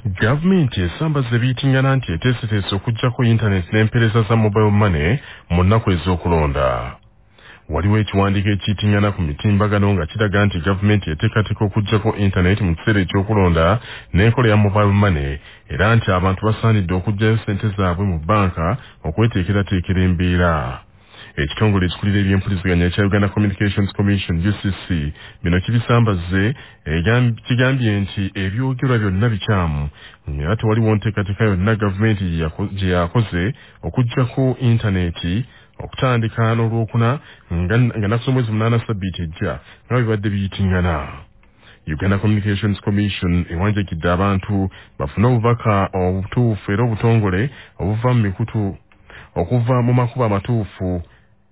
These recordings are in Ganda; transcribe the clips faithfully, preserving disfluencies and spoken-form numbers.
Gavumenti esambaza ebiyitingana nti eteeseteese okuggyako internet n'empeereza za mobile money mu nnaku ez'okulonda. Waliwo ekiwandiiko ekiyitingana ku mitimbagano nga kiraga nti gavumenti eteekateeka okuggyako internet mu kiseera ekyokulonda n'enkola ya mobile money era nti abantu basaanidde okuggyayo ssente zaabwe mu bbanka okweteekerateekera embeera. Ekitongole ekikulira ebyempuliziganya ekya Uganda Communications Commission U C C bino kibisambaze kigambye nti ebyogerwa byonna bikyamu era tewaliwo nteekateeka yonna gavumenti gye yakoze okuggyako intaneti okutandika n'olwokuna nga nakusa omwezi munaana sabbiiti ejja nga bibadde biyitingana. Uganda Communications Commission ewanjagidde abantu bafune obubaka obutuufu era obutongole obuva mu mikutu okuva mu makubo amatuufu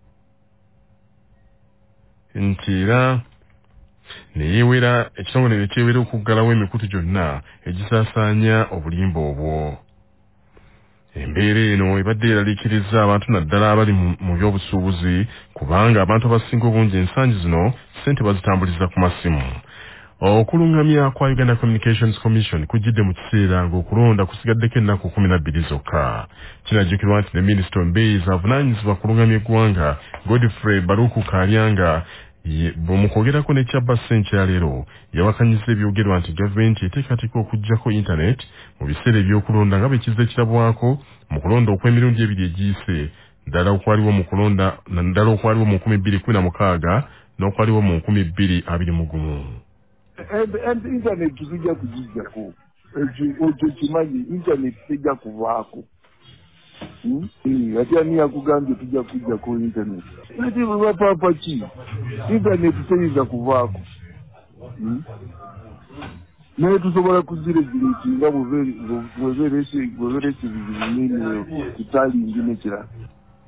nti era neyeewera ekitongole ne kyewera okuggalawo emikutu gyonna egisaasaanya obulimba obwo. Embeera eno ebadde eraliikiriza abantu naddala abali mu by'obusuubuzi kubanga abantu abasinga obungi ensangi zino ssente bazitambuliza ku masimu. Okulungamya kwa Uganda Communications Commission kujjidde mu kiseera ng'okulonda kusigaddeko ennaku kumi na bbiri zokka. Kinajjukirwa nti ne Minisita Mbezi avunaanyizibwa kulungamya eggwanga Godfrey Baruku Kalyanga mu kwogerako ne Kyabba Ssenkya leero yawakanyizza ebyogerwa nti gavumenti eteekateeka okuggyako internet mu biseera ebyokulonda nga bwe kizze kirabwako mu kulonda okw'emirundi ebiri egiyise ddala okwaliwo mu kulonda ddala okwaliwo mu nkumi bbiri kumi na mukaaga n'okwaliwo mu nkumi bbiri abiri mu gumu. Internet tujja kugijjako ekyo kimanyi internet tejja kuvaako ate ani yakugambye tujja kujjako internet ati bwebapapa ki internet teyinza kuvaako naye tusobola kuziregulati nga bwebeerese bizibu nini kutalingi nekirala